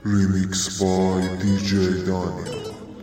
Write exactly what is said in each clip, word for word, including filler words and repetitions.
Remix by دی جی دانیال.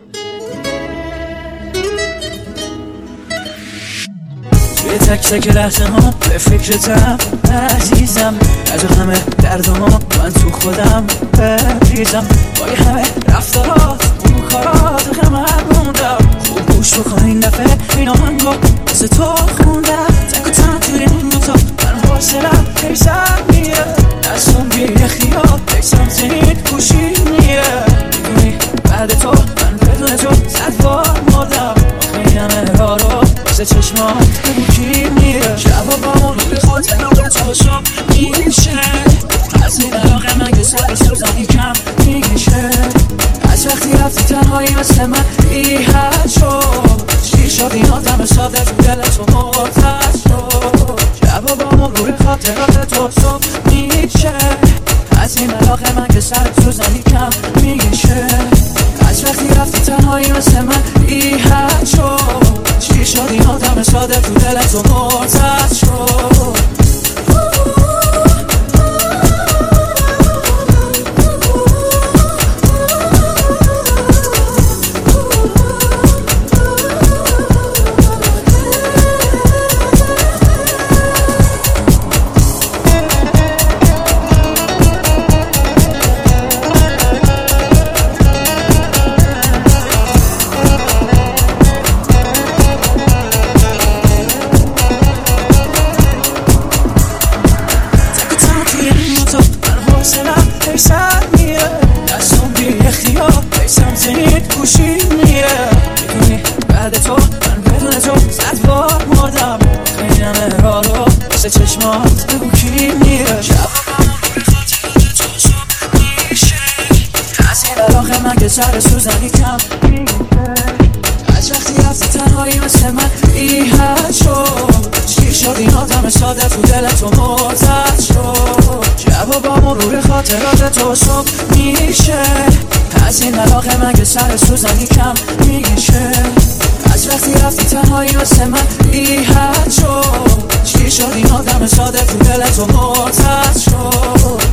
توی تک تک لحظه ها به فکرتم عزیزم، از همه دردها من تو خودم بریزم. با یه همه رفتارات اون کارات غمت موندم. خوب گوش بکن این دفعه اینا من گفت واسه تو خوندم. تک و تن توی این دوتا من حوصلم هی سر میره. دستم بی خیال هی سمت این گوشی میره. میدونی بعد تو من بدون تو صد بار مردم. آخه این همه راه رو واسه چشمات بگو کی میره. شبا با اون روی خاطرات تو صبح میشه. از این علاقه من که سر سوزنی کم میشه. از وقتی رفتی تنهایی مثل من بی‌حد شد. چی شد این آدم ساده تو دل تو مرتد شد. شبا با اون روی خاطرات تو صبح میشه. از این علاقه من که سر سوزنی کم میشه. از وقتی رفتی تنهایی مثل من بی‌حد شد. چی شد این آدم ساده تو دل تو مرتد شد. دستم بی اختیار هی سمت این گوشی میره. میدونی بعد تو من بدون تو صد بار مردم. این همه راه رو واسه چشمات بگو کی میره. شبا با اون روی خاطرات تو صبح میشه. از این علاقه من که سر سوزنی کم میشه. از وقتی رفتی تنهایی مثل من بی‌حد شد. چی شد این آدم ساده تو دل تو مرتد شد. شبا با مرور خاطرات تو صبح میشه. از این علاقه من که سر سوزنی کم میشه. از وقتی رفتی تنهایی مثل من بی‌حد شد. چی شد این آدم ساده تو دل تو مرتد شد.